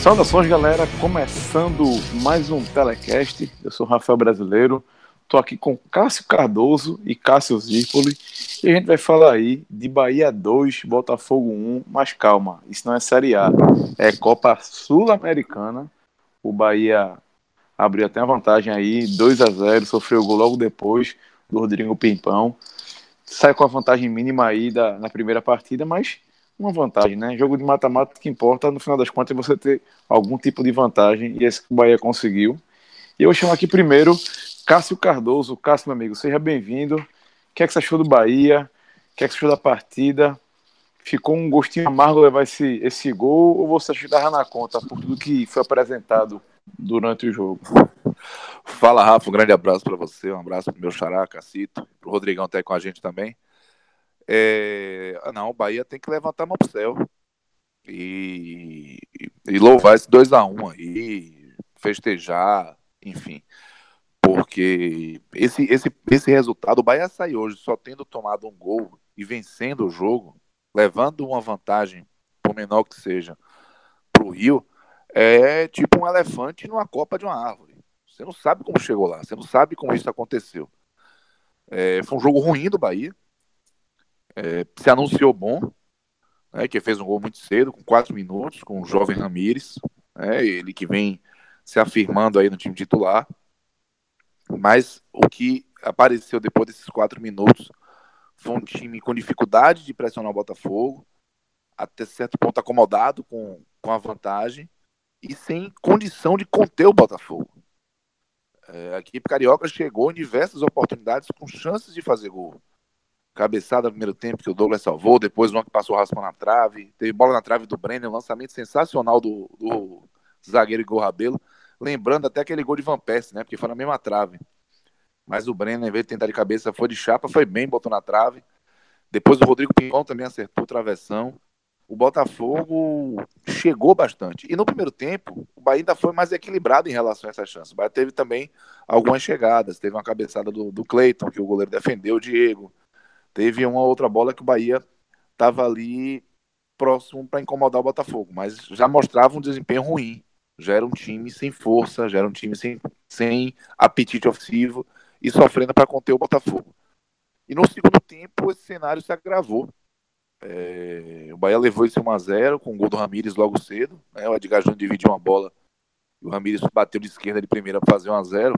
Saudações, galera, começando mais um Telecast. Eu sou o Rafael Brasileiro, tô aqui com Cássio Cardoso e Cássio Zirpoli e a gente vai falar aí de Bahia 2, Botafogo 1, mas calma, isso não é Série A, é Copa Sul-Americana. O Bahia abriu até a vantagem aí, 2-0, sofreu o gol logo depois do Rodrigo Pimpão. Sai com a vantagem mínima aí na primeira partida, mas uma vantagem, né? Jogo de mata-mata que importa, no final das contas, é você ter algum tipo de vantagem, e esse que o Bahia conseguiu. E eu chamo aqui primeiro Cássio Cardoso. Cássio, meu amigo, seja bem-vindo. O que é que você achou do Bahia? O que é que você achou da partida? Ficou um gostinho amargo levar esse gol, ou você achou que estava na conta por tudo que foi apresentado durante o jogo? Fala, Rafa, um grande abraço para você, um abraço pro meu xará, Cacito, pro Rodrigão tá aí com a gente também. Não, o Bahia tem que levantar a mão pro céu e louvar esse 2-1 aí, festejar, enfim, porque esse resultado, o Bahia sai hoje só tendo tomado um gol e vencendo o jogo, levando uma vantagem, por menor que seja, pro Rio, é tipo um elefante numa copa de uma árvore. Você não sabe como chegou lá, você não sabe como isso aconteceu. Foi um jogo ruim do Bahia, se anunciou bom, né, que fez um gol muito cedo, com 4 minutos, com o jovem Ramires, né, ele que vem se afirmando aí no time titular, mas o que apareceu depois desses 4 minutos foi um time com dificuldade de pressionar o Botafogo, até certo ponto acomodado com a vantagem e sem condição de conter o Botafogo. A equipe carioca chegou em diversas oportunidades com chances de fazer gol. Cabeçada no primeiro tempo que o Douglas salvou, depois uma que passou raspa na trave, teve bola na trave do Brenner, um lançamento sensacional do zagueiro Igor Rabelo, lembrando até aquele gol de Van Persie, né, porque foi na mesma trave. Mas o Brenner, em vez de tentar de cabeça, foi de chapa, foi bem, botou na trave. Depois o Rodrigo Pinhão também acertou o travessão. O Botafogo chegou bastante. E no primeiro tempo, o Bahia ainda foi mais equilibrado em relação a essa chance. O Bahia teve também algumas chegadas. Teve uma cabeçada do Cleiton, que o goleiro defendeu, o Diego. Teve uma outra bola que o Bahia estava ali próximo para incomodar o Botafogo, mas já mostrava um desempenho ruim. Já era um time sem força, já era um time sem apetite ofensivo e sofrendo para conter o Botafogo. E no segundo tempo, esse cenário se agravou. O Bahia levou esse 1-0 com o gol do Ramires logo cedo. Né? O Edgar Júnior dividiu uma bola e o Ramires bateu de esquerda de primeira para fazer 1-0.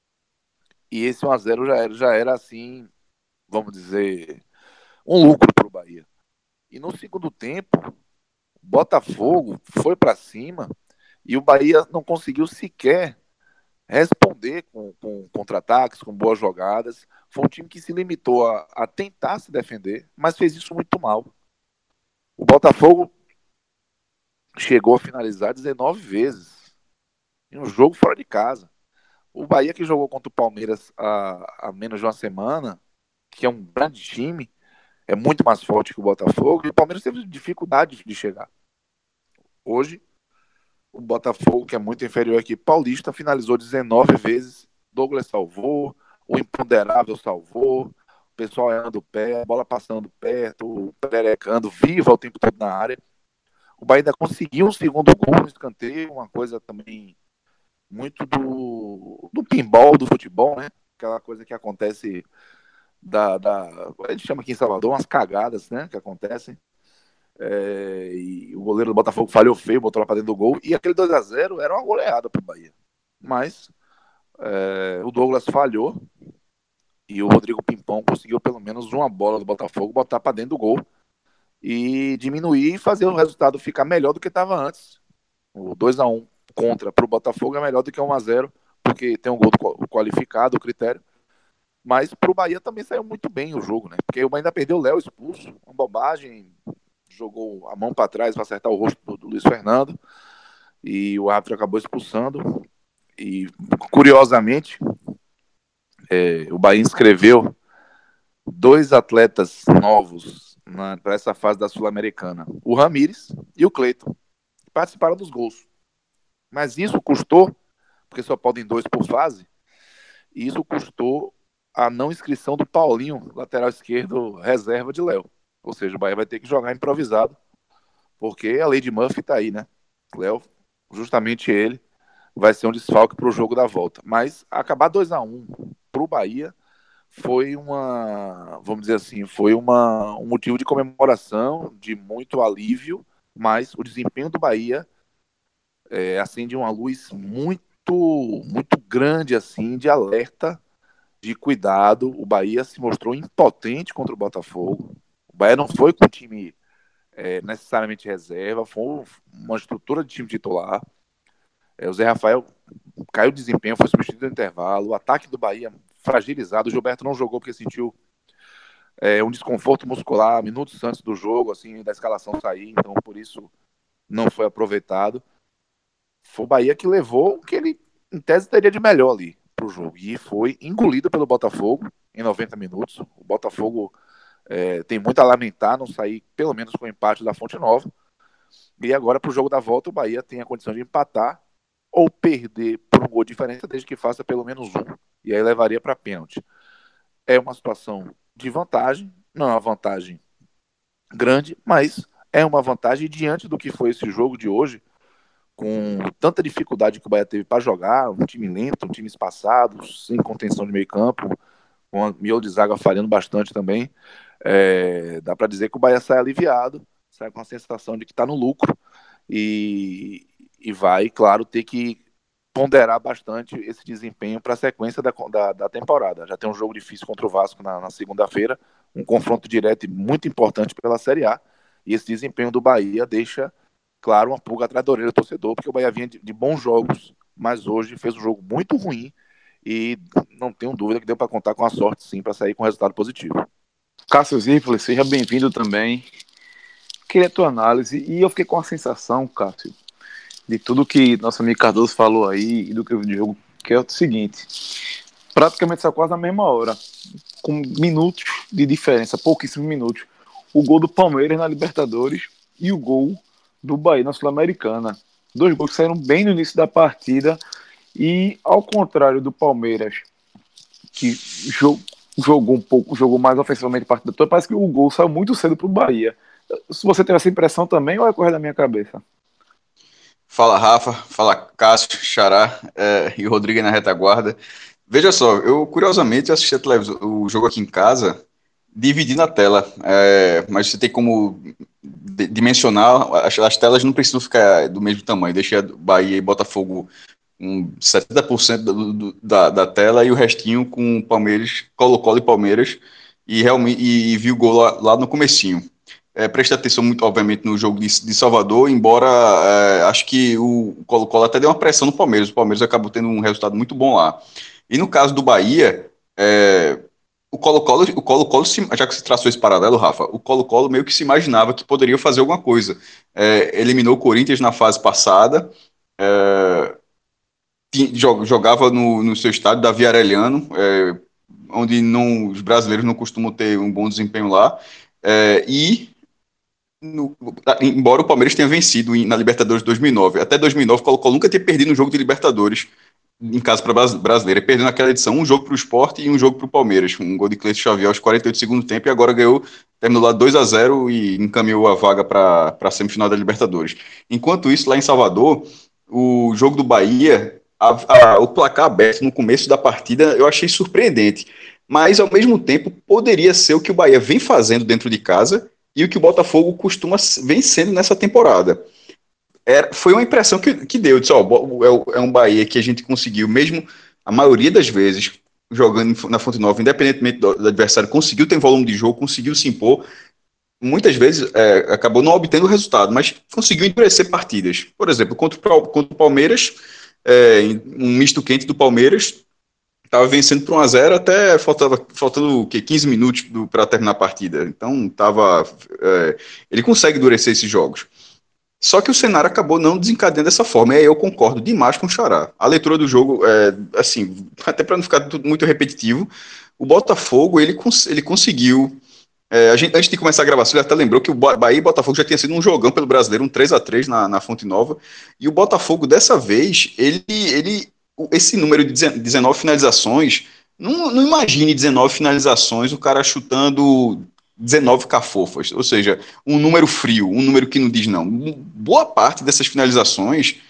E esse 1-0 já era assim, vamos dizer, um lucro para o Bahia. E no segundo tempo, o Botafogo foi para cima e o Bahia não conseguiu sequer responder com contra-ataques, com boas jogadas. Foi um time que se limitou a tentar se defender, mas fez isso muito mal. O Botafogo chegou a finalizar 19 vezes em um jogo fora de casa. O Bahia, que jogou contra o Palmeiras há menos de uma semana, que é um grande time, é muito mais forte que o Botafogo, e o Palmeiras teve dificuldade de chegar. Hoje, o Botafogo, que é muito inferior aqui, Paulista, finalizou 19 vezes. Douglas salvou, o Imponderável salvou, o pessoal errando o pé, a bola passando perto, o Pererecando viva o tempo todo na área. O Bahia ainda conseguiu um segundo gol no escanteio, uma coisa também muito do pinball do futebol, né? Aquela coisa que acontece a gente chama aqui em Salvador umas cagadas, né? Que acontecem. E o goleiro do Botafogo falhou feio, botou lá para dentro do gol. E aquele 2-0 era uma goleada para o Bahia. Mas o Douglas falhou e o Rodrigo Pimpão conseguiu pelo menos uma bola do Botafogo botar para dentro do gol e diminuir e fazer o resultado ficar melhor do que estava antes. O 2-1 contra para o Botafogo é melhor do que 1-0, porque tem um gol qualificado, o critério. Mas para o Bahia também saiu muito bem o jogo, né? Porque o Bahia ainda perdeu o Léo expulso, uma bobagem, jogou a mão para trás para acertar o rosto do Luiz Fernando e o árbitro acabou expulsando. E curiosamente, o Bahia inscreveu 2 atletas novos para essa fase da Sul-Americana, o Ramires e o Cleiton, que participaram dos gols. Mas isso custou, porque só podem 2 por fase, e isso custou a não inscrição do Paulinho, lateral esquerdo, reserva de Léo. Ou seja, o Bahia vai ter que jogar improvisado, porque a lei de Murphy tá aí, né? Léo justamente ele, vai ser um desfalque para o jogo da volta. Mas acabar 2-1 para o Bahia foi vamos dizer assim, foi um motivo de comemoração, de muito alívio, mas o desempenho do Bahia acende uma luz muito grande assim de alerta, de cuidado. O Bahia se mostrou impotente contra o Botafogo. O Bahia não foi com o time necessariamente reserva, foi uma estrutura de time titular. O Zé Rafael caiu de desempenho, foi substituído no intervalo. O ataque do Bahia fragilizado. O Gilberto não jogou porque sentiu um desconforto muscular minutos antes do jogo, assim, da escalação sair. Então, por isso, não foi aproveitado. Foi o Bahia que levou o que ele, em tese, teria de melhor ali pro jogo. E foi engolido pelo Botafogo em 90 minutos. O Botafogo tem muito a lamentar não sair, pelo menos, com o empate da Fonte Nova. E agora, pro jogo da volta, o Bahia tem a condição de empatar ou perder por um gol de diferença, desde que faça pelo menos um. E aí levaria para pênalti. É uma situação de vantagem, não é uma vantagem grande, mas é uma vantagem diante do que foi esse jogo de hoje, com tanta dificuldade que o Bahia teve para jogar, um time lento, um time espaçado, sem contenção de meio campo, com a miolo de zaga falhando bastante também. Dá para dizer que o Bahia sai aliviado, sai com a sensação de que está no lucro e vai, claro, ter que ponderar bastante esse desempenho para a sequência da temporada. Já tem um jogo difícil contra o Vasco na segunda-feira, um confronto direto e muito importante pela Série A, e esse desempenho do Bahia deixa, claro, uma pulga atrás da orelha do torcedor, porque o Bahia vinha de bons jogos, mas hoje fez um jogo muito ruim e não tenho dúvida que deu para contar com a sorte, sim, para sair com um resultado positivo. Cássio Zirpoli, seja bem-vindo também. Queria a tua análise, e eu fiquei com a sensação, Cássio, de tudo que nosso amigo Cardoso falou aí e do que eu vi de jogo, que é o seguinte: praticamente só quase na mesma hora, com minutos de diferença, pouquíssimos minutos, o gol do Palmeiras na Libertadores e o gol do Bahia na Sul-Americana. Dois gols que saíram bem no início da partida e, ao contrário do Palmeiras, que jogou um pouco, jogou mais ofensivamente a partida toda, parece que o gol saiu muito cedo para o Bahia. Se você teve essa impressão também, ou é correr da minha cabeça? Fala Rafa, fala Cássio, Xará e o Rodrigo aí na retaguarda. Veja só, eu curiosamente assisti o jogo aqui em casa, dividindo a tela, mas você tem como dimensionar, as telas não precisam ficar do mesmo tamanho, deixa Bahia e Botafogo com 70% da tela e o restinho com Palmeiras, Colo-Colo e Palmeiras, e realmente e vi o gol lá no comecinho. Presta atenção muito, obviamente, no jogo de Salvador, embora acho que o Colo-Colo até deu uma pressão no Palmeiras. O Palmeiras acabou tendo um resultado muito bom lá. E no caso do Bahia, o Colo-Colo, já que você traçou esse paralelo, Rafa, o Colo-Colo meio que se imaginava que poderia fazer alguma coisa. Eliminou o Corinthians na fase passada, jogava no seu estádio, Davi Arellano, onde os brasileiros não costumam ter um bom desempenho lá. E embora o Palmeiras tenha vencido na Libertadores de 2009, até 2009 o Colo-Colo nunca tinha perdido um jogo de Libertadores em casa para brasileira. Ele perdeu naquela edição um jogo para o Sport e um jogo para o Palmeiras, um gol de Cleiton Xavier aos 48 do segundo tempo, e agora terminou lá 2-0 e encaminhou a vaga para a semifinal da Libertadores. Enquanto isso, lá em Salvador, o jogo do Bahia, o placar aberto no começo da partida, eu achei surpreendente, mas ao mesmo tempo poderia ser o que o Bahia vem fazendo dentro de casa e o que o Botafogo costuma vencendo nessa temporada. Foi uma impressão que deu. Disse, é um Bahia que a gente conseguiu, mesmo a maioria das vezes, jogando na Fonte Nova, independentemente do adversário, conseguiu ter volume de jogo, conseguiu se impor. Muitas vezes acabou não obtendo o resultado, mas conseguiu endurecer partidas. Por exemplo, contra o Palmeiras, um misto quente do Palmeiras, estava vencendo por 1-0 até faltando o quê? 15 minutos para terminar a partida. Então, ele consegue endurecer esses jogos. Só que o cenário acabou não desencadeando dessa forma, e aí eu concordo demais com o Xará. A leitura do jogo, assim, até para não ficar tudo muito repetitivo, o Botafogo, ele conseguiu. Antes de começar a gravação, ele até lembrou que o Bahia e Botafogo já tinha sido um jogão pelo brasileiro, um 3-3 na Fonte Nova, e o Botafogo, dessa vez, esse número de 19 finalizações, não imagine 19 finalizações, o cara chutando 19 cafofas, ou seja, um número frio, um número que não diz não. Boa parte dessas finalizações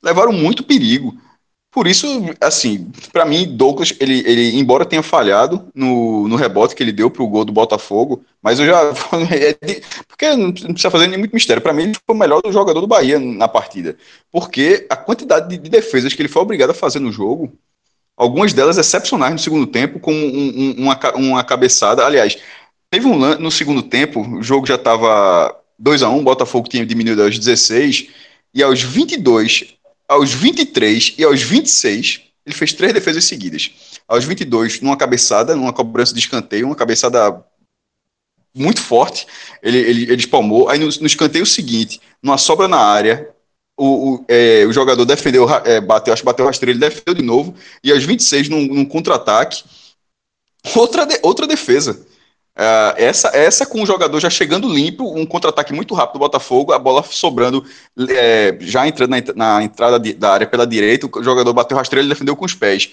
levaram muito perigo. Por isso, assim, para mim, Douglas, ele, embora tenha falhado no rebote que ele deu pro gol do Botafogo, mas eu já. Porque não precisa fazer nem muito mistério. Para mim, ele foi o melhor jogador do Bahia na partida. Porque a quantidade de defesas que ele foi obrigado a fazer no jogo, algumas delas excepcionais no segundo tempo, com uma cabeçada. Aliás, teve um lance no segundo tempo, o jogo já estava 2-1, o Botafogo tinha diminuído aos 16, e aos 22, aos 23 e aos 26, ele fez 3 defesas seguidas. Aos 22, numa cabeçada, numa cobrança de escanteio, uma cabeçada muito forte, ele espalmou. Aí no escanteio seguinte, numa sobra na área, o jogador defendeu, bateu, acho que bateu rasteiro, ele defendeu de novo, e aos 26, num contra-ataque, outra defesa. Essa com o jogador já chegando limpo, um contra-ataque muito rápido do Botafogo, a bola sobrando, já entrando na entrada da área pela direita, o jogador bateu rasteiro, ele defendeu com os pés.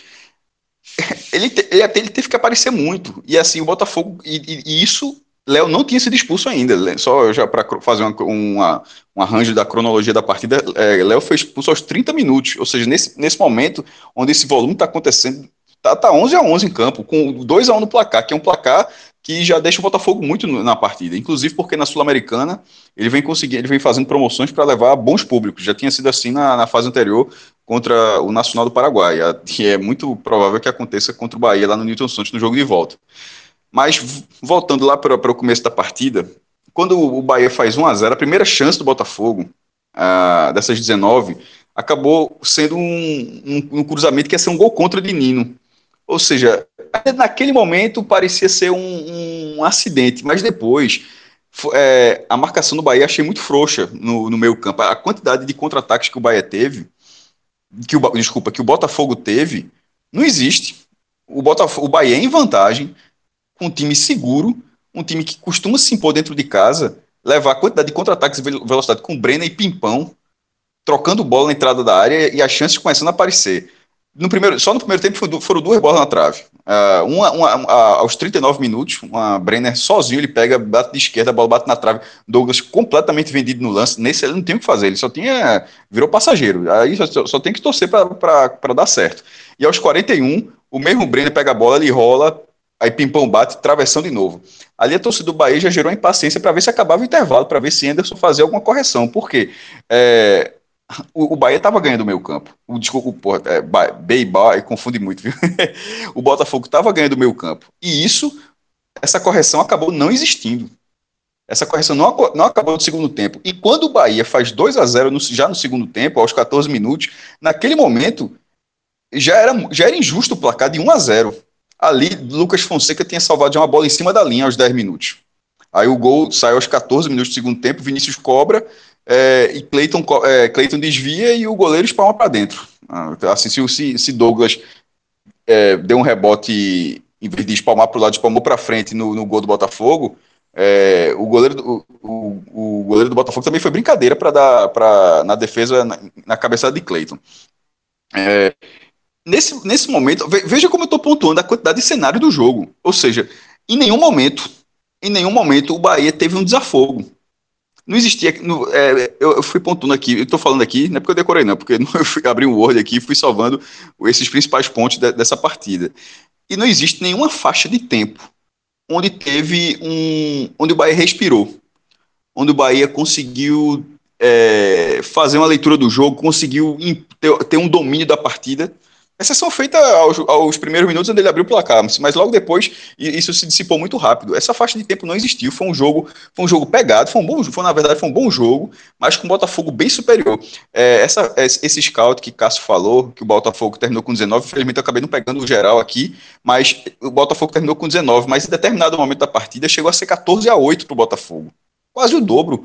Ele teve que aparecer muito, e assim, o Botafogo, e isso, Léo não tinha sido expulso ainda, só já para fazer um arranjo da cronologia da partida, Léo foi expulso aos 30 minutos, ou seja, nesse momento, onde esse volume está acontecendo, tá 11-11 em campo, com 2-1 no placar, que é um placar que já deixa o Botafogo muito na partida, inclusive porque na Sul-Americana ele vem fazendo promoções para levar bons públicos, já tinha sido assim na fase anterior contra o Nacional do Paraguai, e é muito provável que aconteça contra o Bahia lá no Newton Santos no jogo de volta. Mas voltando lá para o começo da partida, quando o Bahia faz 1-0, a primeira chance do Botafogo, dessas 19, acabou sendo um cruzamento que ia ser um gol contra de Nino. Ou seja, naquele momento parecia ser um acidente, mas depois a marcação do Bahia achei muito frouxa no meio campo. A quantidade de contra-ataques que o Bahia teve, que o Botafogo teve, não existe. O Bahia é em vantagem, com um time seguro, um time que costuma se impor dentro de casa, levar a quantidade de contra-ataques e velocidade com Brenner e Pimpão, trocando bola na entrada da área e as chances começando a aparecer. Só no primeiro tempo foram 2 bolas na trave. Aos 39 minutos, uma Brenner sozinho, ele pega, bate de esquerda, a bola bate na trave. Douglas completamente vendido no lance. Nesse ele não tem o que fazer, ele só tinha. Virou passageiro. Aí só tem que torcer para dar certo. E aos 41, o mesmo Brenner pega a bola, ele rola, aí Pimpão bate, travessão de novo. Ali a torcida do Bahia já gerou impaciência para ver se acabava o intervalo, para ver se Anderson fazia alguma correção. Por quê? O Bahia estava ganhando o meio campo. Desculpa, Bahia, confunde muito, viu? O Botafogo estava ganhando o meio campo. E essa correção acabou não existindo. Essa correção não acabou no segundo tempo. E quando o Bahia faz 2-0 já no segundo tempo, aos 14 minutos, naquele momento, já era injusto o placar de 1-0. Ali, Lucas Fonseca tinha salvado uma bola em cima da linha aos 10 minutos. Aí o gol saiu aos 14 minutos do segundo tempo, Vinícius cobra, e Cleiton desvia e o goleiro espalma para dentro. Assim, se Douglas deu um rebote, em vez de espalmar para o lado, espalmou para frente no gol do Botafogo, o goleiro do Botafogo também foi brincadeira para dar na defesa, na cabeçada de Cleiton. Nesse momento, veja como eu estou pontuando a quantidade de cenário do jogo. Ou seja, em nenhum momento o Bahia teve um desafogo. Não existia. Eu fui pontuando aqui, eu estou falando aqui, não é porque eu decorei, não, porque eu abri um Word aqui e fui salvando esses principais pontos dessa partida. E não existe nenhuma faixa de tempo onde o Bahia respirou, onde o Bahia conseguiu fazer uma leitura do jogo, conseguiu ter um domínio da partida. Exceção feita aos primeiros minutos onde ele abriu o placar, mas logo depois isso se dissipou muito rápido. Essa faixa de tempo não existiu, foi um jogo pegado, na verdade foi um bom jogo, mas com o Botafogo bem superior. Esse scout que Cássio falou, que o Botafogo terminou com 19, infelizmente eu acabei não pegando o geral aqui, mas o Botafogo terminou com 19, mas em determinado momento da partida chegou a ser 14-8 para o Botafogo, quase o dobro.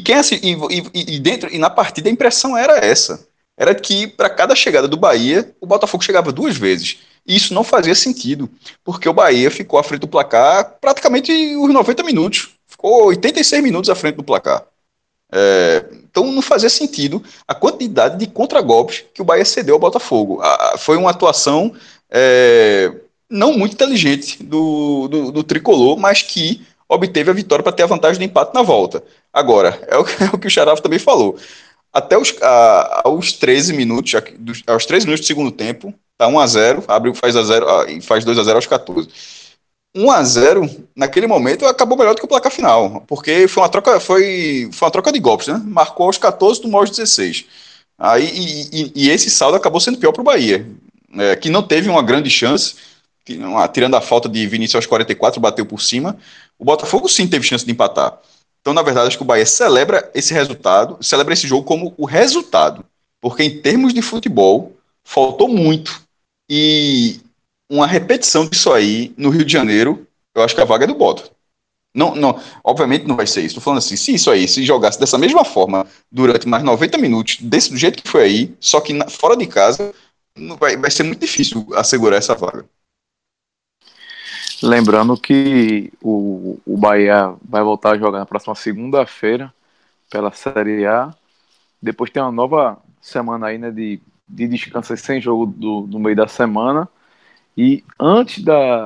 E na partida a impressão era essa. Era que para cada chegada do Bahia, o Botafogo chegava 2 vezes. E isso não fazia sentido, porque o Bahia ficou à frente do placar praticamente os 90 minutos. Ficou 86 minutos à frente do placar. Então não fazia sentido a quantidade de contragolpes que o Bahia cedeu ao Botafogo. Foi uma atuação não muito inteligente do tricolor, mas que obteve a vitória para ter a vantagem do empate na volta. Agora, é o que o Xaraf também falou. Até aos 13 minutos, aos 13 minutos do segundo tempo, tá 1-0, abre, faz a 0 e faz 2-0 aos 14. 1-0, naquele momento, acabou melhor do que o placar final, porque foi uma troca de golpes, né? Marcou aos 14, tomou aos 16. Aí, e esse saldo acabou sendo pior para o Bahia, que não teve uma grande chance, tirando a falta de Vinícius aos 44, bateu por cima. O Botafogo sim teve chance de empatar. Então, na verdade, acho que o Bahia celebra esse resultado, celebra esse jogo como o resultado, porque em termos de futebol, faltou muito. E uma repetição disso aí no Rio de Janeiro, eu acho que a vaga é do Bota. Não, não, obviamente não vai ser isso. Estou falando assim, se isso aí se jogasse dessa mesma forma durante mais 90 minutos, do jeito que foi aí, só que fora de casa, vai ser muito difícil assegurar essa vaga. Lembrando que o Bahia vai voltar a jogar na próxima segunda-feira pela Série A. Depois tem uma nova semana aí, né, de descanso sem jogo do meio da semana. E antes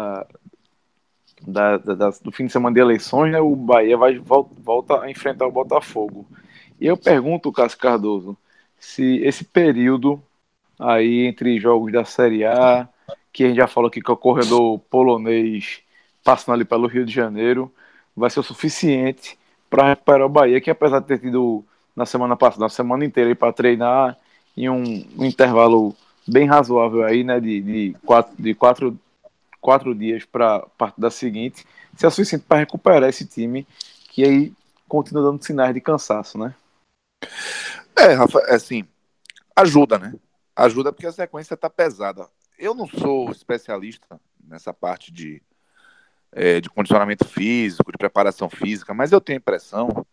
do fim de semana de eleições, né, o Bahia volta a enfrentar o Botafogo. E eu pergunto, Cássio Cardoso, se esse período aí entre jogos da Série A, que a gente já falou aqui que é o corredor polonês passando ali pelo Rio de Janeiro, vai ser o suficiente para recuperar o Bahia, que apesar de ter tido na semana passada, na semana inteira para treinar em um intervalo bem razoável aí, né, de quatro dias para a partida seguinte, se é suficiente para recuperar esse time que aí continua dando sinais de cansaço, né? Rafa, assim, ajuda, né? Ajuda porque a sequência tá pesada. Eu não sou especialista nessa parte de condicionamento físico, de preparação física, mas eu tenho a impressão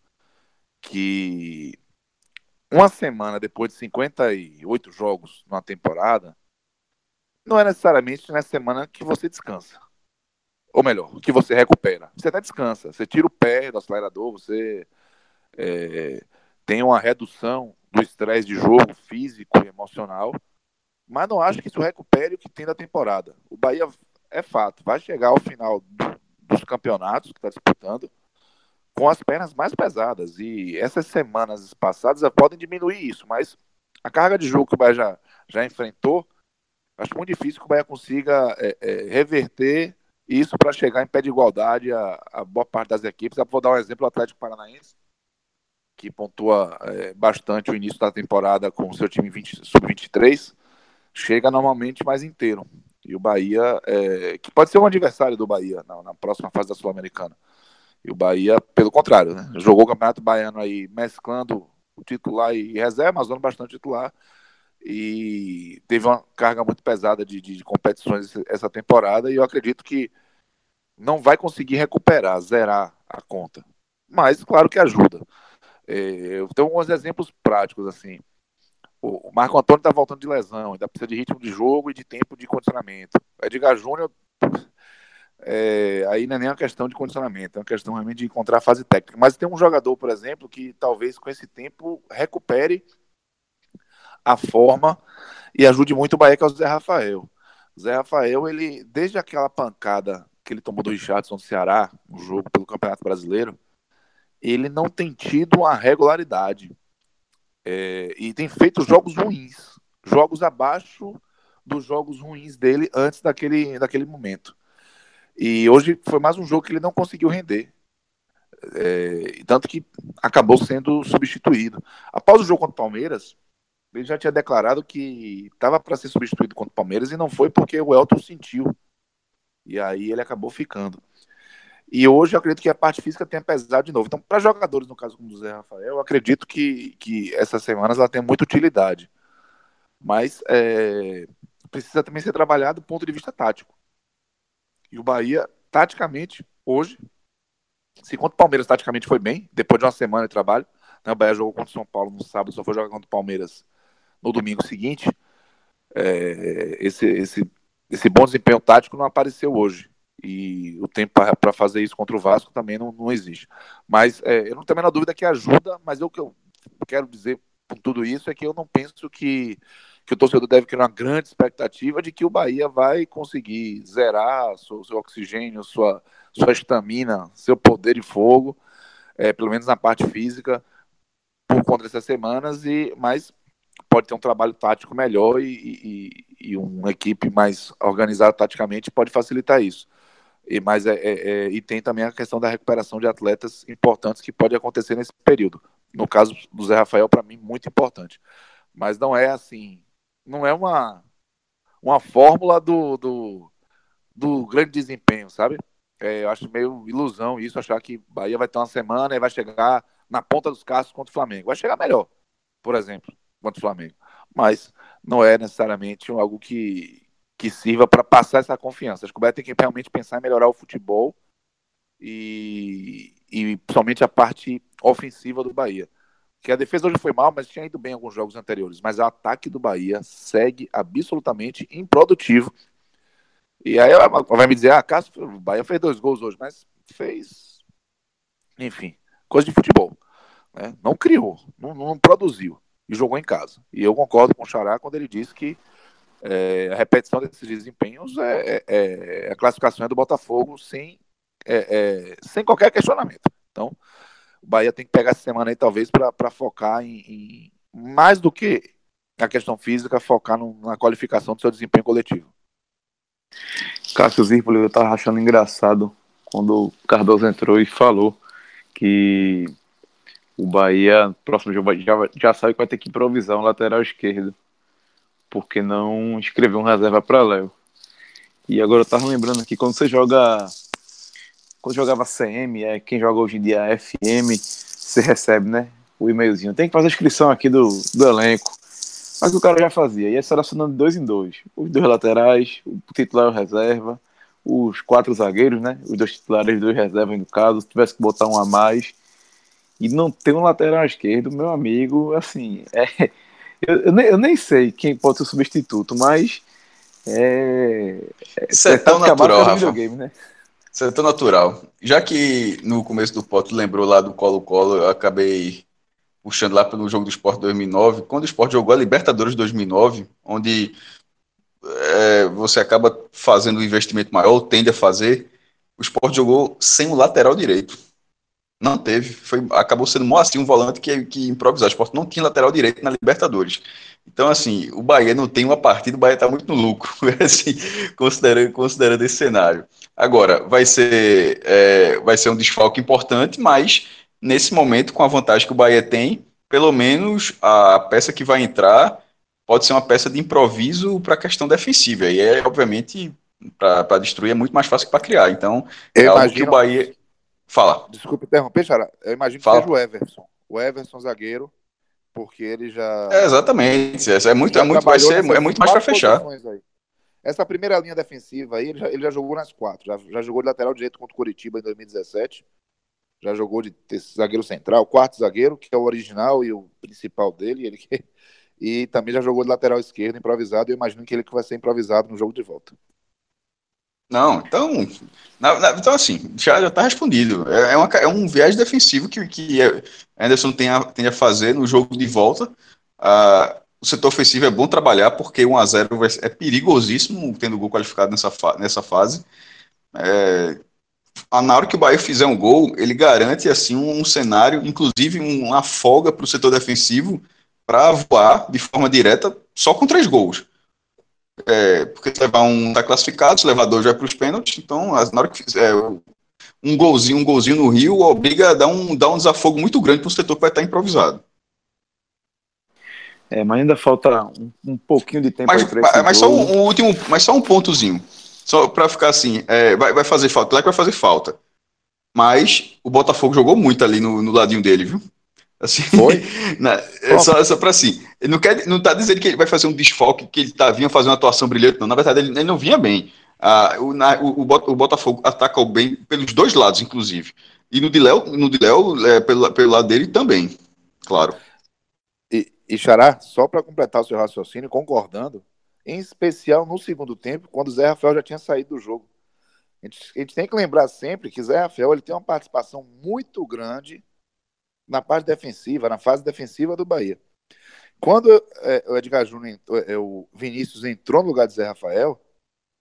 que uma semana depois de 58 jogos numa temporada, não é necessariamente na semana que você descansa. Ou melhor, que você recupera. Você até descansa, você tira o pé do acelerador, você é, tem uma redução do estresse de jogo físico e emocional, mas não acho que isso recupere o que tem da temporada. O Bahia, é fato, vai chegar ao final dos campeonatos que está disputando com as pernas mais pesadas. E essas semanas passadas podem diminuir isso, mas a carga de jogo que o Bahia já enfrentou, acho muito difícil que o Bahia consiga reverter isso para chegar em pé de igualdade a boa parte das equipes. Eu vou dar um exemplo: o Atlético Paranaense, que pontua bastante o início da temporada com o seu time sub-23, chega normalmente mais inteiro. E o Bahia, que pode ser um adversário do Bahia na próxima fase da Sul-Americana. E o Bahia, pelo contrário, né? Jogou o Campeonato Baiano aí mesclando o titular e reserva, mas dando bastante titular. E teve uma carga muito pesada de competições essa temporada. E eu acredito que não vai conseguir recuperar, zerar a conta. Mas, claro que ajuda. Eu tenho alguns exemplos práticos, assim. O Marco Antônio está voltando de lesão, ainda precisa de ritmo de jogo e de tempo de condicionamento. O Edgar Júnior, aí não é nem uma questão de condicionamento, é uma questão realmente de encontrar a fase técnica. Mas tem um jogador, por exemplo, que talvez com esse tempo recupere a forma e ajude muito o Bahia, que é o Zé Rafael. O Zé Rafael, ele, desde aquela pancada que ele tomou do Richardson do Ceará, no jogo pelo Campeonato Brasileiro, ele não tem tido uma regularidade. E tem feito jogos ruins, jogos abaixo dos jogos ruins dele antes daquele momento. E hoje foi mais um jogo que ele não conseguiu render. Tanto que acabou sendo substituído. Após o jogo contra o Palmeiras, ele já tinha declarado que estava para ser substituído contra o Palmeiras e não foi porque o Elton sentiu. E aí ele acabou ficando. E hoje eu acredito que a parte física tenha pesado de novo. Então, para jogadores, no caso como o Zé Rafael, eu acredito que essas semanas ela tem muita utilidade. Mas precisa também ser trabalhado do ponto de vista tático. E o Bahia, taticamente, hoje, se contra o Palmeiras taticamente foi bem, depois de uma semana de trabalho, né, o Bahia jogou contra o São Paulo no sábado, só foi jogar contra o Palmeiras no domingo seguinte. Esse bom desempenho tático não apareceu hoje. E o tempo para fazer isso contra o Vasco também não existe. Mas eu não tenho a menor dúvida que ajuda, mas o que eu quero dizer com tudo isso é que eu não penso que o torcedor deve criar uma grande expectativa de que o Bahia vai conseguir zerar seu oxigênio, sua estamina, seu poder de fogo, pelo menos na parte física, por conta dessas semanas, mas pode ter um trabalho tático melhor e uma equipe mais organizada taticamente pode facilitar isso. E tem também a questão da recuperação de atletas importantes que pode acontecer nesse período. No caso do Zé Rafael, para mim, muito importante. Mas não é assim, não é uma fórmula do grande desempenho, sabe? Eu acho meio ilusão isso, achar que Bahia vai ter uma semana e vai chegar na ponta dos cascos contra o Flamengo. Vai chegar melhor, por exemplo, contra o Flamengo. Mas não é necessariamente algo que sirva para passar essa confiança. Acho que o Bahia tem que realmente pensar em melhorar o futebol e principalmente a parte ofensiva do Bahia. Que a defesa hoje foi mal, mas tinha ido bem em alguns jogos anteriores. Mas o ataque do Bahia segue absolutamente improdutivo. E aí vai me dizer, Cássio, o Bahia fez 2 gols hoje, mas fez, enfim, coisa de futebol. Né? Não criou, não produziu e jogou em casa. E eu concordo com o Xará quando ele disse que a repetição desses desempenhos a classificação é do Botafogo sem qualquer questionamento. Então, o Bahia tem que pegar essa semana aí, talvez, para focar em mais do que a questão física, focar na qualificação do seu desempenho coletivo. Cássio Zirpoli, eu tava achando engraçado quando o Cardoso entrou e falou que o Bahia, próximo jogo, já sabe que vai ter que improvisar um lateral esquerdo, porque não escreveu um reserva para Léo. E agora eu tava lembrando aqui, quando jogava CM, quem joga hoje em dia é FM, você recebe, né, o e-mailzinho. Tem que fazer a inscrição aqui do elenco. Mas o cara já fazia, ia selecionando de 2 em 2. Os 2 laterais, o titular e o reserva, os 4 zagueiros, né? Os 2 titulares e 2 reservas, no caso, se tivesse que botar um a mais. E não ter um lateral esquerdo, meu amigo, assim, eu nem sei quem pode ser o substituto, mas Isso é tão tática natural, básica do Rafa. videogame, né? Isso é tão natural. Já que no começo do pote lembrou lá do Colo-Colo, eu acabei puxando lá pelo jogo do Sport 2009, quando o Sport jogou a Libertadores 2009, onde você acaba fazendo um investimento maior, ou tende a fazer, o Sport jogou sem o lateral direito. Não teve, acabou sendo Moacir um volante que improvisou. O Sport não tinha lateral direito na Libertadores. Então, assim, o Bahia não tem uma partida, o Bahia está muito no lucro, assim, considerando esse cenário. Agora, vai ser um desfalque importante, mas nesse momento, com a vantagem que o Bahia tem, pelo menos a peça que vai entrar pode ser uma peça de improviso para a questão defensiva. E obviamente, para destruir é muito mais fácil que para criar. Então, Eu é algo que o imagino, Bahia. Fala. desculpe interromper, Xará, eu imagino que seja Fala. o Everson. O Everson zagueiro, porque ele Exatamente. já trabalhou É nessas muito mais para 4 fechar. posições aí. Essa primeira linha defensiva aí, ele já jogou nas 4. Já jogou de lateral direito contra o Curitiba em 2017. Já jogou de zagueiro central, quarto zagueiro, que é o original e o principal dele. E também já jogou de lateral esquerdo, improvisado. Eu imagino que ele que vai ser improvisado no jogo de volta. Não, então, então assim, já está respondido. É um viés defensivo que Anderson tende a fazer no jogo de volta. O setor ofensivo é bom trabalhar porque 1-0 é perigosíssimo tendo gol qualificado nessa fase. Na hora que o Bahia fizer um gol, ele garante assim um cenário, inclusive uma folga para o setor defensivo para voar de forma direta só com 3 gols. Porque se levar um tá classificado, se levar 2 vai para os pênaltis, então na hora que fizer um golzinho no Rio obriga a dar um desafogo muito grande para o setor que vai estar improvisado. Mas ainda falta um pouquinho de tempo Mas, aí para esse mas só jogo. mas só um pontozinho, só para ficar assim, vai fazer falta, claro que vai fazer falta, mas o Botafogo jogou muito ali no ladinho dele, viu? Assim, Foi? Pronto. só para assim, ele não tá dizendo que ele vai fazer um desfoque, que ele vinha fazer uma atuação brilhante, não. Na verdade, ele não vinha bem. O Botafogo ataca o bem pelos dois lados, inclusive. E no de Léo pelo lado dele também, claro. E Xará, só para completar o seu raciocínio, concordando, em especial no segundo tempo, quando o Zé Rafael já tinha saído do jogo. A gente tem que lembrar sempre que Zé Rafael ele tem uma participação muito grande na parte defensiva, na fase defensiva do Bahia. Quando o Edgar Júnior, o Vinícius entrou no lugar de Zé Rafael,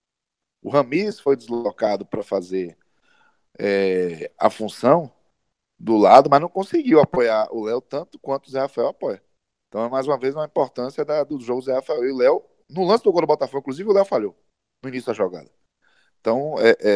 o Ramires foi deslocado para fazer a função do lado, mas não conseguiu apoiar o Léo tanto quanto o Zé Rafael apoia. Então, é mais uma vez, uma importância do jogo Zé Rafael e o Léo. No lance do gol do Botafogo, inclusive, o Léo falhou no início da jogada. Então,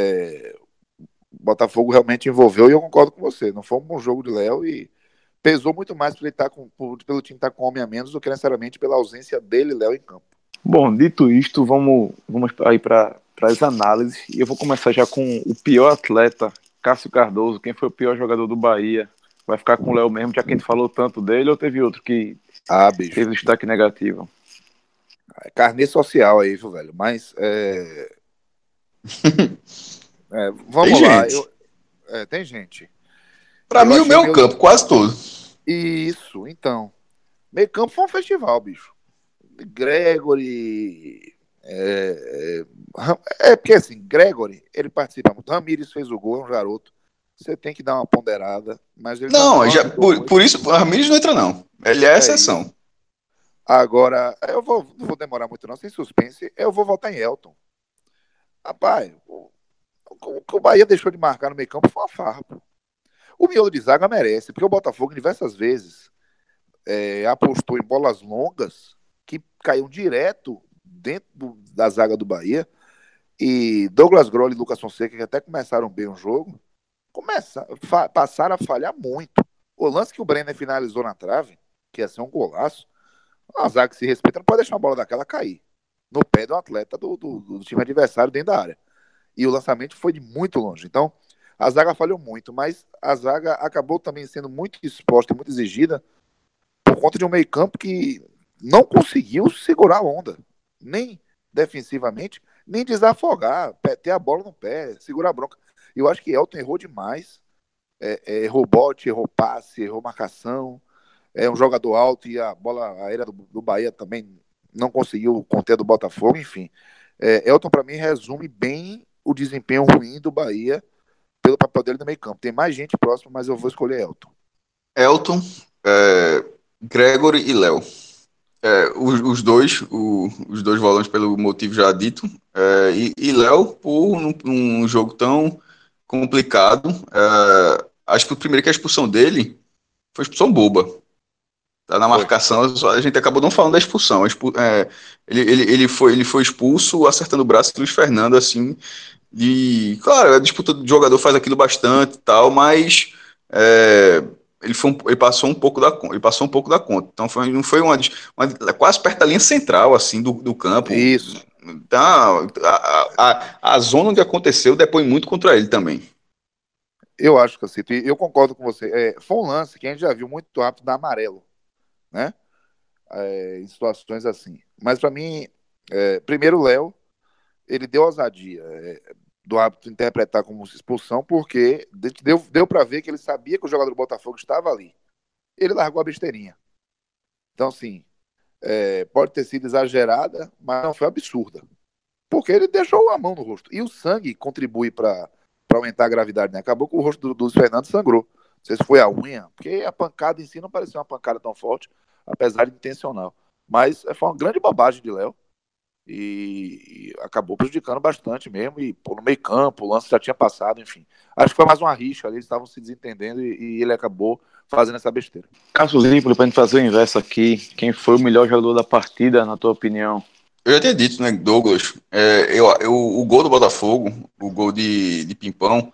o Botafogo realmente envolveu e eu concordo com você. Não foi um bom jogo de Léo e pesou muito mais por ele estar pelo time estar com homem a menos do que necessariamente pela ausência dele, Léo, em campo. Bom, dito isto, vamos aí para as análises. E eu vou começar já com o pior atleta, Cássio Cardoso. Quem foi o pior jogador do Bahia? Vai ficar com o Léo mesmo, já que a gente falou tanto dele, ou teve outro que bicho, teve destaque negativo? É carnê social aí, viu, velho? Mas vamos Tem lá. gente. Tem gente. Pra Eu mim, o achei meu campo, quase todo. Isso, então. Meio campo foi um festival, bicho. Gregory. Porque assim, Gregory, ele participa muito. Ramires fez o gol, é um garoto. Você tem que dar uma ponderada, mas ele não Não, ajudou muito. por isso, o Ramires não entra, não. Ele é exceção. Isso. Agora, não vou demorar muito, não, sem suspense. Eu vou votar em Elton. Rapaz, o que o Bahia deixou de marcar no meio campo foi uma farra. Pô. O miolo de zaga merece, porque o Botafogo, diversas vezes, apostou em bolas longas que caíam direto dentro da zaga do Bahia. E Douglas Grohl e Lucas Fonseca, que até começaram bem o jogo, passaram a falhar muito. O lance que o Brenner finalizou na trave, que ia ser um golaço, a zaga que se respeita não pode deixar uma bola daquela cair no pé do atleta do time adversário dentro da área. E o lançamento foi de muito longe. Então, a zaga falhou muito, mas a zaga acabou também sendo muito exposta e muito exigida por conta de um meio-campo que não conseguiu segurar a onda, nem defensivamente, nem desafogar, ter a bola no pé, segurar a bronca. Eu acho que Elton errou demais. Errou bote, errou passe, errou marcação. É um jogador alto e a bola aérea do Bahia também não conseguiu conter do Botafogo, enfim. Elton, para mim, resume bem o desempenho ruim do Bahia pelo papel dele no meio campo. Tem mais gente próxima, mas eu vou escolher Elton. Elton, Gregory e Léo. Os dois volantes pelo motivo já dito, e Léo por um jogo tão complicado. Acho que o primeiro que a expulsão dele foi expulsão boba. Tá na marcação, a gente acabou não falando da expulsão. Ele foi expulso acertando o braço de Luiz Fernando, assim, claro, a disputa do jogador faz aquilo bastante e tal, mas ele passou um pouco da conta. Então não foi uma quase perto da linha central assim do campo. Isso. Então, a zona onde aconteceu depõe muito contra ele também. Eu acho que assim, eu concordo com você. Foi um lance que a gente já viu muito rápido dar amarelo, né? Em situações assim. Mas para mim, primeiro o Léo, ele deu ousadia do árbitro interpretar como expulsão, porque deu para ver que ele sabia que o jogador do Botafogo estava ali. Ele largou a besteirinha. Então, assim, pode ter sido exagerada, mas não foi absurda. Porque ele deixou a mão no rosto. E o sangue contribui para aumentar a gravidade, né? Acabou que o rosto do Fernando sangrou. Não sei se foi a unha, porque a pancada em si não parecia uma pancada tão forte, apesar de intencional. Mas foi uma grande bobagem de Léo. E acabou prejudicando bastante mesmo. E no meio campo, o lance já tinha passado, enfim. Acho que foi mais uma rixa ali, eles estavam se desentendendo e ele acabou fazendo essa besteira. Cássio Zípoli, pra gente fazer o inverso aqui, quem foi o melhor jogador da partida, na tua opinião? Eu já tinha dito, né, Douglas, o gol do Botafogo, o gol de Pimpão,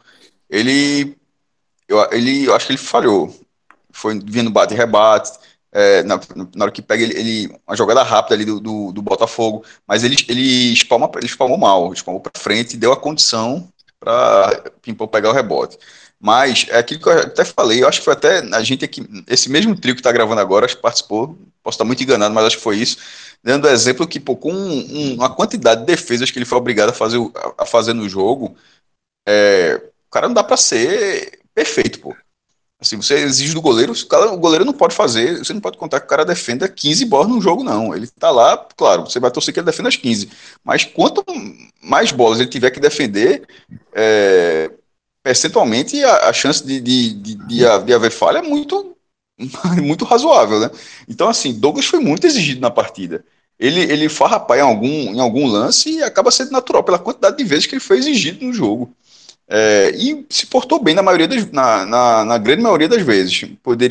eu acho que ele falhou. Foi vindo bate e rebate, na hora que pega uma jogada rápida ali do Botafogo, mas ele espalmou mal, ele espalmou para frente e deu a condição para Pimpão pegar o rebote. Mas é aquilo que eu até falei, eu acho que foi até a gente aqui, esse mesmo trio que está gravando agora, acho que participou, posso estar muito enganado, mas acho que foi isso, dando exemplo que, pô, com uma quantidade de defesas que ele foi obrigado a fazer no jogo, o cara não dá para ser perfeito, pô. Assim, você exige do goleiro, o goleiro não pode fazer, você não pode contar que o cara defenda 15 bolas no jogo, não. Ele tá lá, claro, você vai torcer que ele defenda as 15. Mas quanto mais bolas ele tiver que defender, percentualmente a chance de haver falha é muito, muito razoável, né? Então, assim, Douglas foi muito exigido na partida. Ele farrapar em algum lance e acaba sendo natural pela quantidade de vezes que ele foi exigido no jogo. E se portou bem na grande maioria das vezes.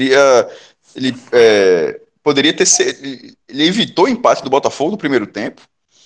Ele poderia ele evitou o empate do Botafogo no primeiro tempo.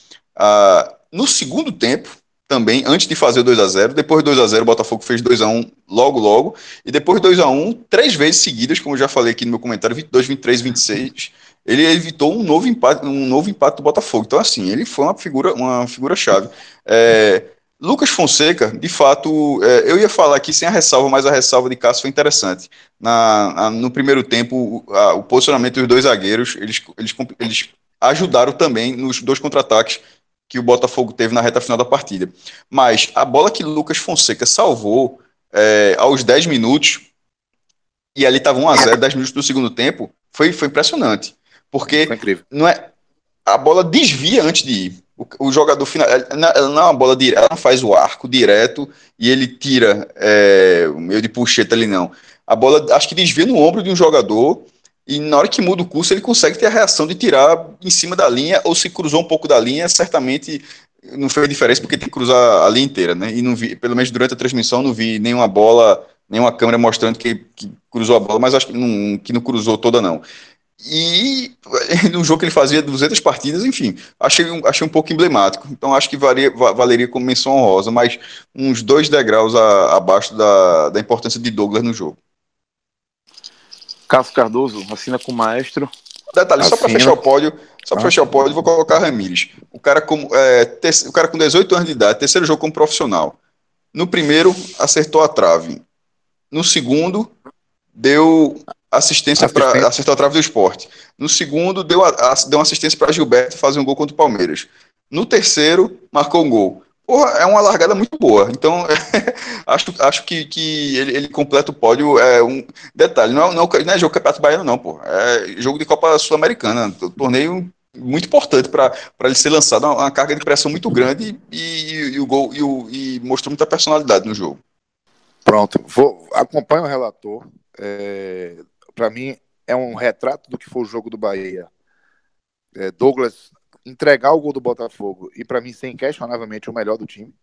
No segundo tempo, também, antes de fazer o 2-0, depois do 2-0, o Botafogo fez 2-1 logo, e depois 2-1, 3 vezes seguidas, como eu já falei aqui no meu comentário, 22, 23, 26, ele evitou um novo empate do Botafogo. Então, assim, ele foi uma figura-chave. Lucas Fonseca, de fato, eu ia falar aqui sem a ressalva, mas a ressalva de Cássio foi interessante. No primeiro tempo, o posicionamento dos dois zagueiros, eles ajudaram também nos dois contra-ataques que o Botafogo teve na reta final da partida. Mas a bola que Lucas Fonseca salvou aos 10 minutos, e ali estava 1-0, 10 minutos do segundo tempo, foi impressionante. Porque Foi incrível. não é, a bola desvia antes de ir. O jogador final, ela não é uma bola direta, ela não faz o arco direto e ele tira meio de puxeta ali, não. A bola acho que desvia no ombro de um jogador e na hora que muda o curso ele consegue ter a reação de tirar em cima da linha, ou se cruzou um pouco da linha, certamente não fez diferença porque tem que cruzar a linha inteira, né? E não vi, pelo menos durante a transmissão, não vi nenhuma câmera mostrando que cruzou a bola, mas acho que não cruzou toda, não. E no jogo que ele fazia 200 partidas, enfim, achei um pouco emblemático. Então acho que valeria como menção honrosa, mas uns 2 degraus abaixo da importância de Douglas no jogo. Cássio Cardoso assina com o maestro. Detalhe, só para fechar Assina. o pódio, vou colocar Ramires. O cara com 18 anos de idade, terceiro jogo como profissional. No primeiro, acertou a trave. No segundo, deu assistência para acertar a trave do Sport. No segundo, deu uma assistência para Gilberto fazer um gol contra o Palmeiras. No terceiro, marcou um gol. Porra, é uma largada muito boa. Então, acho que ele completa o pódio. Detalhe, não é jogo Campeonato Baiano, não, pô. É jogo de Copa Sul-Americana. Torneio muito importante para ele ser lançado. Uma carga de pressão muito grande e o gol e mostrou muita personalidade no jogo. Pronto, acompanho o relator. Para mim, é um retrato do que foi o jogo do Bahia. Douglas entregar o gol do Botafogo e, para mim, ser inquestionavelmente o melhor do time.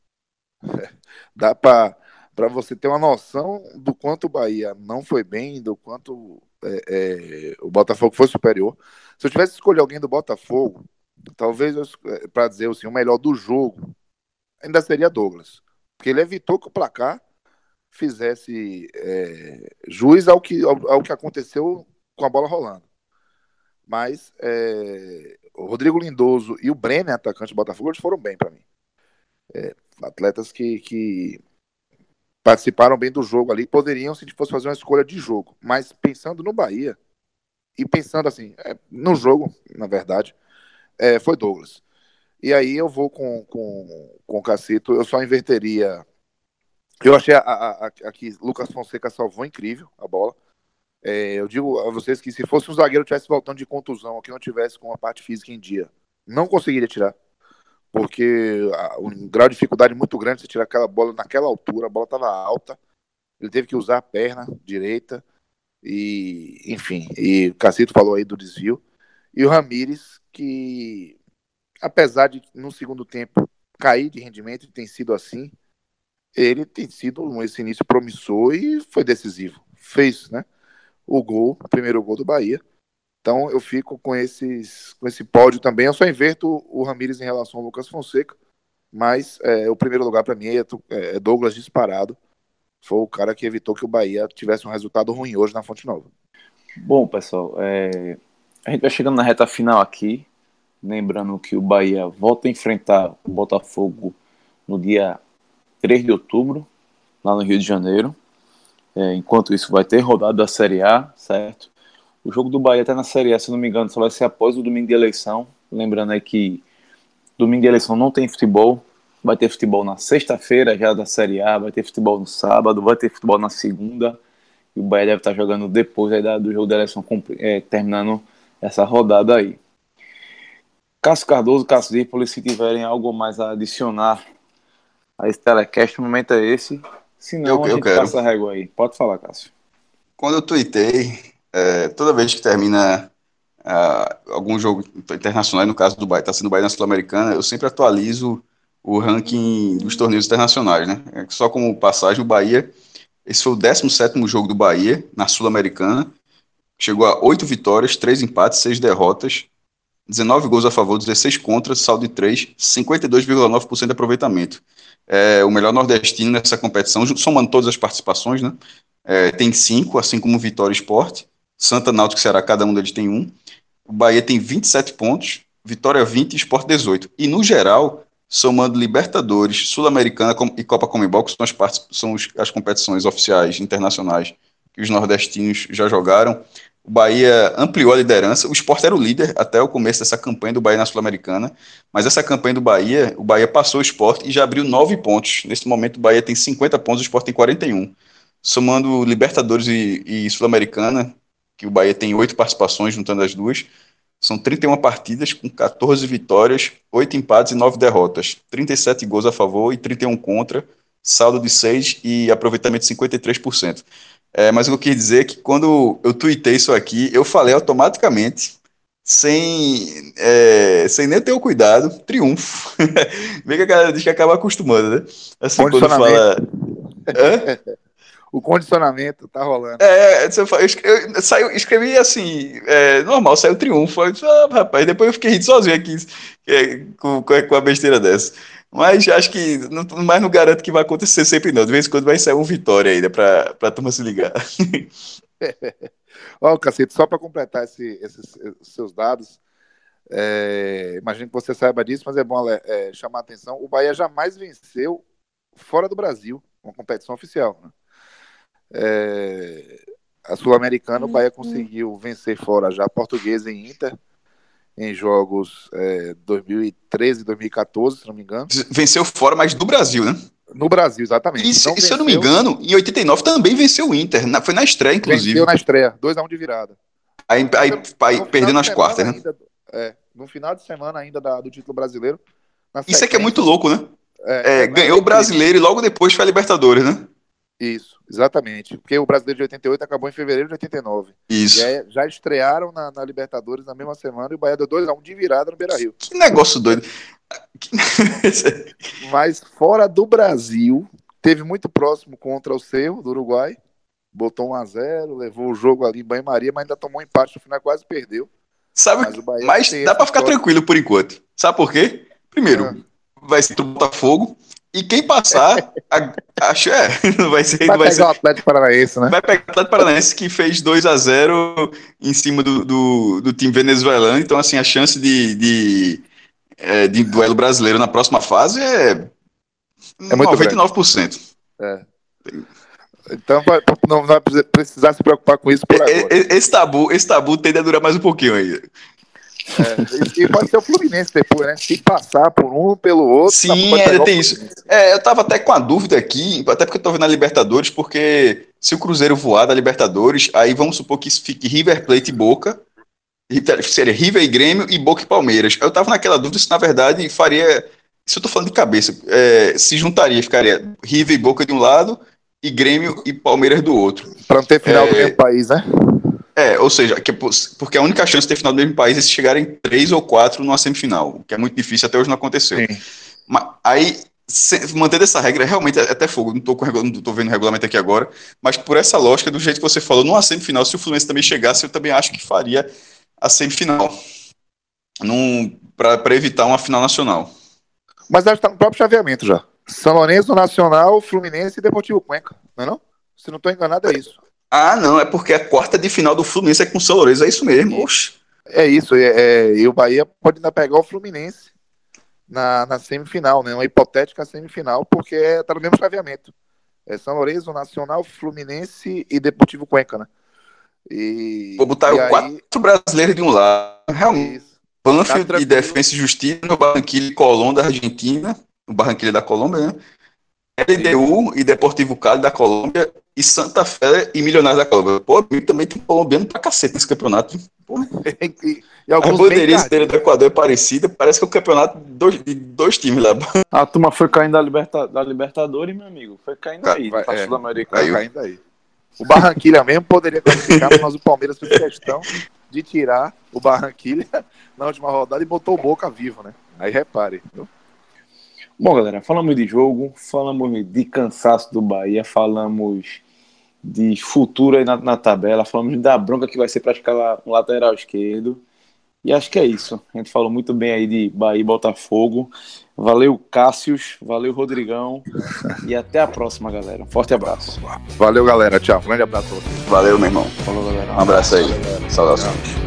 Dá para você ter uma noção do quanto o Bahia não foi bem, do quanto o Botafogo foi superior. Se eu tivesse escolhido alguém do Botafogo, talvez, para dizer assim, o melhor do jogo, ainda seria Douglas. Porque ele evitou que o placar fizesse juiz ao que aconteceu com a bola rolando. Mas o Rodrigo Lindoso e o Brenner, atacante do Botafogo, eles foram bem para mim. Atletas que participaram bem do jogo ali, poderiam, se fosse fazer uma escolha de jogo. Mas pensando no Bahia, e pensando assim, no jogo, na verdade, foi Douglas. E aí eu vou com o Cacito, eu só inverteria. Eu achei que Lucas Fonseca salvou incrível a bola. Eu digo a vocês que se fosse um zagueiro tivesse voltando de contusão, ou que não tivesse com a parte física em dia, não conseguiria tirar. Porque um grau de dificuldade muito grande você tirar aquela bola naquela altura, a bola estava alta, ele teve que usar a perna direita, e enfim, e o Cacito falou aí do desvio. E o Ramires, que apesar de no segundo tempo cair de rendimento, tem sido assim, ele tem sido esse início promissor e foi decisivo. Fez, né? O primeiro gol do Bahia. Então eu fico com esse pódio também. Eu só inverto o Ramires em relação ao Lucas Fonseca, mas o primeiro lugar para mim é Douglas disparado. Foi o cara que evitou que o Bahia tivesse um resultado ruim hoje na Fonte Nova. Bom, pessoal, a gente vai chegando na reta final aqui. Lembrando que o Bahia volta a enfrentar o Botafogo no dia 3 de outubro, lá no Rio de Janeiro. Enquanto isso, vai ter rodada da Série A, certo? O jogo do Bahia até na Série A, se não me engano, só vai ser após o domingo de eleição. Lembrando aí que domingo de eleição não tem futebol. Vai ter futebol na sexta-feira já da Série A, vai ter futebol no sábado, vai ter futebol na segunda. E o Bahia deve estar jogando depois aí do jogo da eleição, terminando essa rodada aí. Cássio Cardoso, Cássio Zirpoli, se tiverem algo mais a adicionar a esse telecast, o momento é esse. Se não, a gente quero. passa a régua aí. Pode falar, Cássio. Quando eu tuitei, toda vez que termina algum jogo internacional, no caso do Bahia, está sendo Bahia na Sul-Americana, eu sempre atualizo o ranking dos torneios internacionais, né? Só como passagem, o Bahia, esse foi o 17º jogo do Bahia na Sul-Americana, chegou a 8 vitórias, 3 empates, 6 derrotas, 19 gols a favor, 16 contra, saldo de 3, 52,9% de aproveitamento. É o melhor nordestino nessa competição, somando todas as participações, né? Tem 5, assim como Vitória e Sport. Santa, Náutico e Ceará, cada um deles tem 1. O Bahia tem 27 pontos, Vitória 20 e Sport 18. E no geral, somando Libertadores, Sul-Americana e Copa Comebol, que são as competições oficiais internacionais que os nordestinos já jogaram, o Bahia ampliou a liderança. O Sport era o líder até o começo dessa campanha do Bahia na Sul-Americana, mas essa campanha do Bahia, o Bahia passou o Sport e já abriu 9 pontos. Nesse momento, o Bahia tem 50 pontos, o Sport tem 41. Somando Libertadores e Sul-Americana, que o Bahia tem 8 participações, juntando as duas, são 31 partidas com 14 vitórias, 8 empates e 9 derrotas, 37 gols a favor e 31 contra, saldo de 6 e aproveitamento de 53%. Mas o que eu quis dizer é que quando eu tuitei isso aqui, eu falei automaticamente, sem nem ter o cuidado, triunfo. Vê que a galera diz que acaba acostumando, né? Assim, quando fala... Hã? O condicionamento tá rolando. Escrevi assim, normal, saiu triunfo. Eu disse, rapaz, depois eu fiquei rindo sozinho aqui com a besteira dessa. Mas acho que não garanto que vai acontecer sempre, não. De vez em quando vai sair um vitória ainda pra turma se ligar. Ó, Cacete, só para completar esses seus dados, imagino que você saiba disso, mas é bom chamar a atenção. O Bahia jamais venceu fora do Brasil, uma competição oficial, né? A Sul-Americana, o Bahia conseguiu vencer fora já Portuguesa e Inter em jogos 2013 e 2014, se não me engano. Venceu fora, mas do Brasil, né? No Brasil, exatamente. E se eu não me engano, em 89 também venceu o Inter. Foi na estreia, inclusive. Venceu na estreia, 2-1 de virada. Aí perdeu nas quartas, né? No final de semana ainda do título brasileiro. Isso é que é muito louco, né? Ganhou o incrível. Brasileiro e logo depois foi a Libertadores, né? Isso, exatamente. Porque o Brasileiro de 88 acabou em fevereiro de 89. Isso. E aí já estrearam na Libertadores na mesma semana e o Bahia deu 2-1 de virada no Beira-Rio. Que negócio doido. Mas fora do Brasil, teve muito próximo contra o Cerro, do Uruguai. Botou 1-0, levou o jogo ali em banho-maria, mas ainda tomou um empate no final, quase perdeu. Mas dá pra ficar tranquilo por enquanto. Sabe por quê? Primeiro, vai ser o Botafogo. E quem passar, acho não vai ser. Vai pegar o Atlético Paranaense, né? Vai pegar o Atlético Paranaense, que fez 2-0 em cima do time venezuelano. Então, assim, a chance de duelo brasileiro na próxima fase é muito 99%. Então não vai precisar se preocupar com isso por agora. Esse tabu tende a durar mais um pouquinho ainda. E pode ser o Fluminense depois, né? Se passar por um pelo outro. Sim, ainda tem isso. Eu tava até com a dúvida aqui, até porque eu tô vendo a Libertadores, porque se o Cruzeiro voar da Libertadores, aí vamos supor que fique River Plate e Boca, seria River e Grêmio e Boca e Palmeiras. Eu tava naquela dúvida se na verdade faria, isso eu tô falando de cabeça, se juntaria, ficaria River e Boca de um lado e Grêmio e Palmeiras do outro. Para não ter final do mesmo país, né? Ou seja, porque a única chance de ter final do mesmo país é se chegarem 3 ou 4 numa semifinal, o que é muito difícil, até hoje não aconteceu. Sim. Mas aí, mantendo essa regra, realmente é até fogo, não tô vendo o regulamento aqui agora, mas por essa lógica, do jeito que você falou, numa semifinal, se o Fluminense também chegasse, eu também acho que faria a semifinal, para evitar uma final nacional. Mas acho que tá no próprio chaveamento já. São Lourenço, Nacional, Fluminense e Deportivo Cuenca, não é não? Se não estou enganado, é isso. Ah, não, é porque a quarta de final do Fluminense é com o São Lourenço, é isso mesmo. Oxe. É isso, e o Bahia pode ainda pegar o Fluminense na semifinal, né? Uma hipotética semifinal, porque está no mesmo chaveamento. São Lourenço, Nacional, Fluminense e Deportivo Cuenca, né? Vou botar o 4 brasileiros de um lado. Realmente. Banfield e Defensa e Justiça, no Barranquilla e Colón da Argentina, no Barranquilla da Colômbia, né? LDU e Deportivo Cali da Colômbia e Santa Fé e Milionários da Colômbia. Pô, também tem colombiano pra cacete nesse campeonato. E a bandeirinha dele do Equador é parecida, parece que é o campeonato de dois times lá. A turma foi caindo da Libertadores, meu amigo. Foi caindo aí, pra Sul-Americana. Caindo aí. O Barranquilla mesmo poderia classificar, mas o Palmeiras fez questão de tirar o Barranquilla na última rodada e botou o Boca vivo, né? Aí repare, viu? Bom, galera, falamos de jogo, falamos de cansaço do Bahia, falamos de futuro aí na tabela, falamos da bronca que vai ser para escalar um lateral esquerdo. E acho que é isso. A gente falou muito bem aí de Bahia e Botafogo. Valeu, Cássius, valeu, Rodrigão. E até a próxima, galera. Um forte abraço. Valeu, galera. Tchau. Grande abraço pra vocês. Valeu, meu irmão. Falou, galera. Um abraço aí. Saudações.